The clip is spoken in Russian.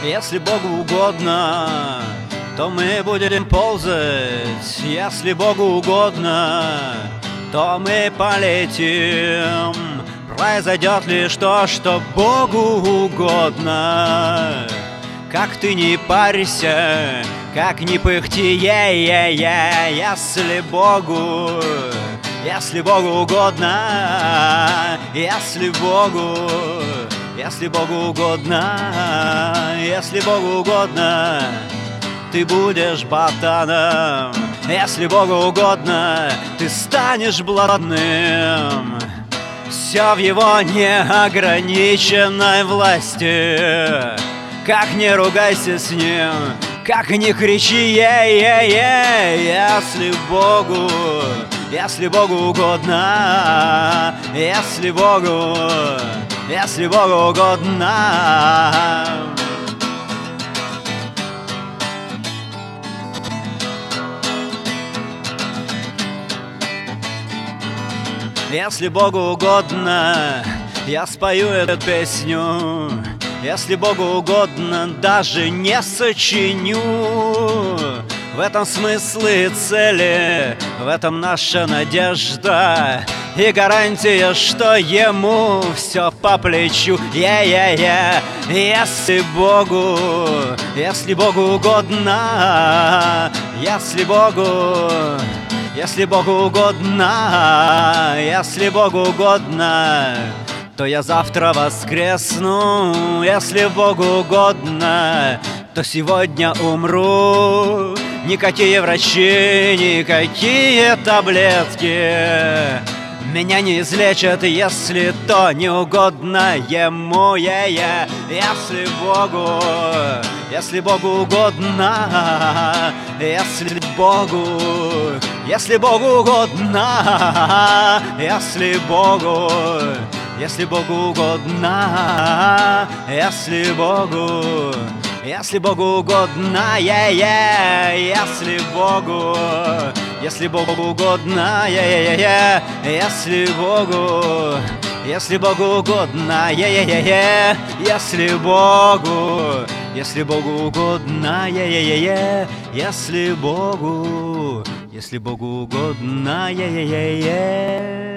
Если Богу угодно, то мы будем ползать. Если Богу угодно, то мы полетим. Произойдет лишь то, что Богу угодно. Как ты не парься, как не пыхти, если Богу угодно, если Богу угодно, если Богу угодно, ты будешь ботаном. Если Богу угодно, ты станешь блатным. Все в его неограниченной власти. Как не ругайся с ним, как не кричи, если Богу угодно, если Богу угодно. Если Богу угодно, я спою эту песню. Если Богу угодно, даже не сочиню. В этом смысл и цели, в этом наша надежда и гарантия, что ему все по плечу. Если Богу угодно, если Богу угодно, то я завтра воскресну. Если Богу угодно, то сегодня умру. Никакие врачи, никакие таблетки меня не излечат, если то не угодно ему. Если Богу угодно, если Богу угодно, если Богу угодно, если Богу угодно, если Богу угодно, если Богу угодно, если Богу угодно, если Богу угодно,